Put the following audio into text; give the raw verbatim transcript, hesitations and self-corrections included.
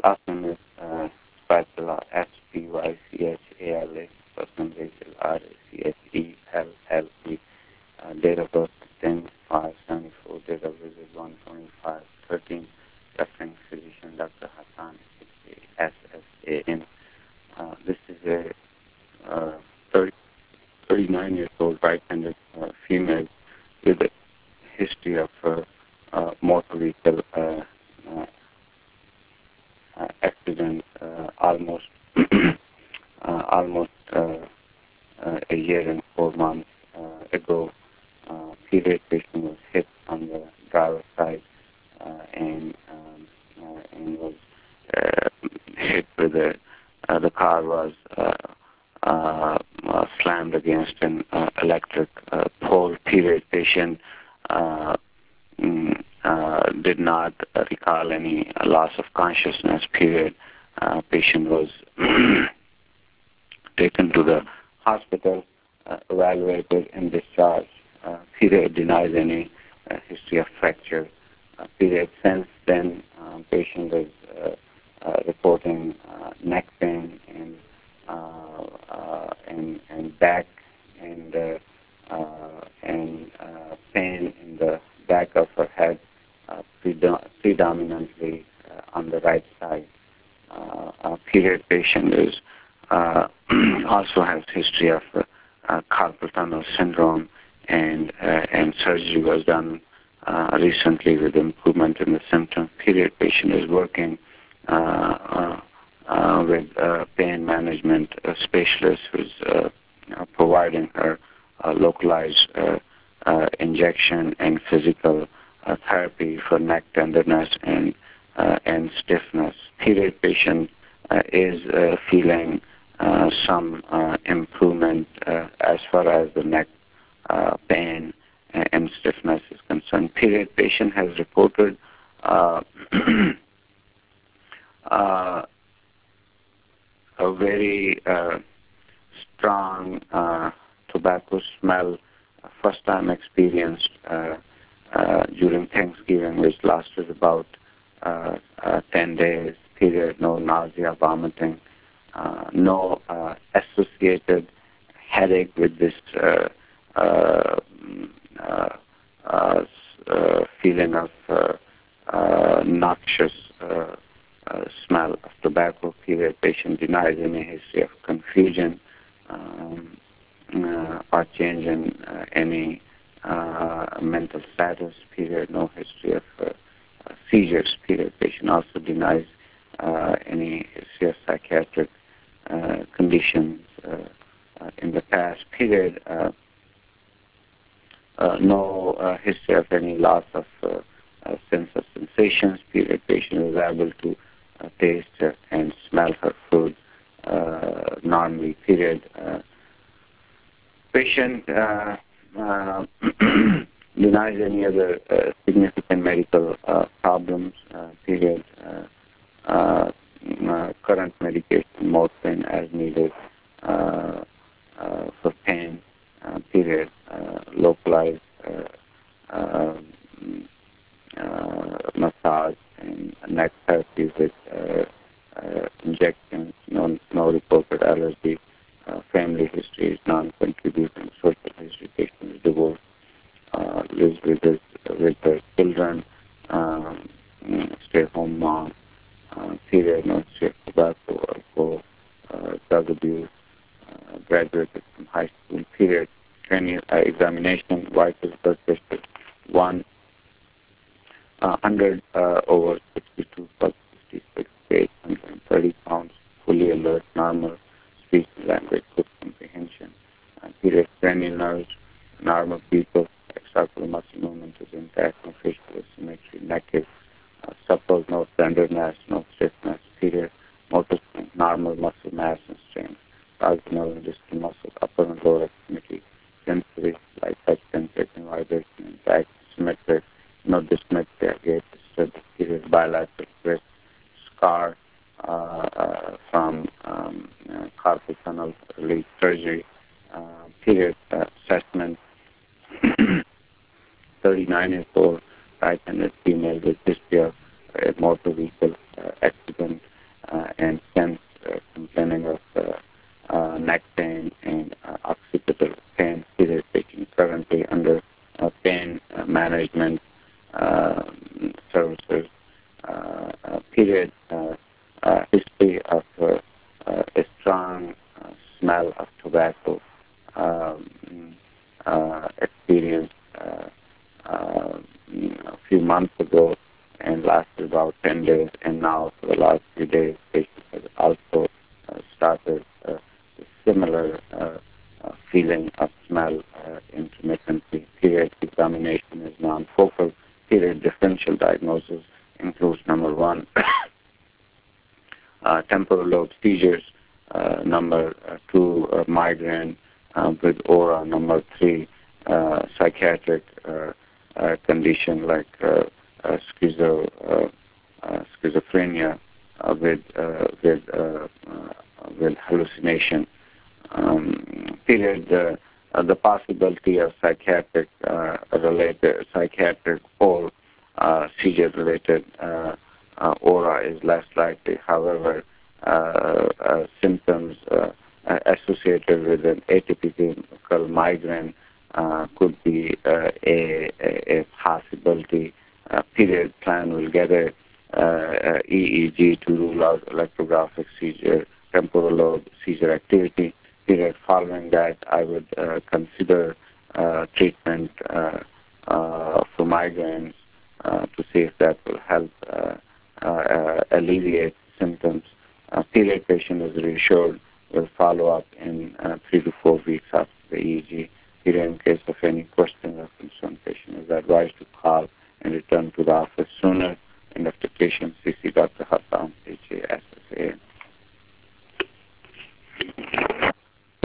Last name is uh, Spatula, S P Y C H A L A. First name Rachel, R A C H E L L E. Uh, date of birth ten five seventy-four. Date of visit one twenty-five thirteen. Referring physician Doctor Hassan, S S A N. Uh, this is a uh, thirty, thirty-nine years old right-handed uh, female with a history of uh, uh, motor vehicle uh, uh, uh, accident uh, almost uh, almost uh, uh, a year and four months uh, ago. Uh, period patient was hit on the driver's side uh, and um, uh, and was uh, hit with a uh, the car was uh, uh, uh, slammed against an uh, electric uh, pole. Period patient uh, mm, uh, did not uh, recall any uh, loss of consciousness. Period. Uh, patient was taken to the hospital, uh, evaluated, and discharged. Uh, period denies any uh, history of fracture. Uh, period since then, um, patient is uh, uh, reporting uh, neck pain and uh, uh, and and back and uh, uh, and uh, pain in the back of her head, uh, predom- predominantly uh, on the right side. Uh, a period patient is uh, also has history of uh, uh, carpal tunnel syndrome, and uh, and surgery was done uh, recently with improvement in the symptoms. Period patient is working uh, uh, uh, with uh, pain management uh, specialist who's uh, uh, providing her uh, localized uh, uh, injection and physical uh, therapy for neck tenderness and uh, and stiffness. Period patient uh, is uh, feeling uh, some uh, improvement uh, as far as the neck uh, pain and stiffness is concerned. Period patient has reported uh, uh, a very uh, strong uh, tobacco smell, uh, first time experienced uh, uh, during Thanksgiving, which lasted about uh, uh, ten days. Period. No nausea, vomiting, uh, no uh, associated headache with this uh, uh, uh, uh, uh, feeling of uh, uh, noxious uh, uh, smell of tobacco. Period. Patient denies any history of confusion um, uh, or change in uh, any uh, mental status. Period. No history of uh, uh, seizures. Period. Patient also denies uh, any history of psychiatric uh, conditions uh, uh, in the past. Period. Uh, uh, no uh, history of any loss of uh, uh, sense of sensations. Period. Patient is able to uh, taste uh, and smell her food uh, normally. Period. Uh, patient uh, uh, denies any other uh, significant medical uh, problems. Uh, period. Uh, uh, uh, current medication, morphine as needed uh, uh, for pain. Uh, period. Uh, localized uh, uh, uh, massage and neck therapy with uh, uh, injections. No, no reported allergy. Uh, family history is non-contributing. Social history, patient is divorced. Uh, lives with his with her children. Um, stay-home mom. Uh, period. No history of tobacco, alcohol, uh, drug abuse. Uh, graduated from high school. Period. Training uh, examination. Vital blood pressure one uh, hundred uh, over sixty-two plus fifty-six, weight one hundred thirty pounds, fully alert, normal, speech and language, good comprehension. Uh, period. Cranial nerves, normal people, extraocular muscle movement is intact, no facial asymmetry, neck is uh, supple, no tenderness, no stiffness. Period. Motor strength, normal muscle mass and strength, proximal and distal muscle, upper and lower extremity, sensory, light touch sensation, vibration, intact, symmetric, no dysmetria, gait, disturbed. Period. Bilateral wrist, scar uh, uh, from um, uh, carpal tunnel release surgery. Uh, period. Uh, assessment. thirty-nine years old, right-handed female with history of uh, motor vehicle uh, accident. period uh, uh, history of uh, uh, a strong uh, smell of tobacco um, uh, experience uh, uh, a few months ago and lasted about ten days, and now for the last few days, patients have also uh, started uh, similar uh, uh, feeling of smell uh, intermittently. Period examination is non-focal. Period differential diagnosis includes number one, uh, temporal lobe seizures, uh, number uh, two, uh, migraine uh, with aura, number three, uh, psychiatric uh, uh, condition like uh, uh, schizo, uh, uh, schizophrenia uh, with uh, with uh, uh, with hallucination. Um, period. Uh, uh, the possibility of psychiatric uh, related psychiatric or uh, seizure related uh, uh, aura is less likely. However, uh, uh, symptoms uh, associated with an atypical migraine uh, could be uh, a, a, a possibility. Uh, period plan will get a uh, E E G to rule out electrographic seizure, temporal lobe seizure activity. Period following that, I would uh, consider uh, treatment uh, uh, for migraines uh, to see if that will help uh, uh, alleviate symptoms. Uh, period patient is reassured will follow up in uh, three to four weeks after the E E G. Period in case of any question or concern, patient is advised to call and return to the office sooner. End of the patient, C C Doctor Hassan, H A S.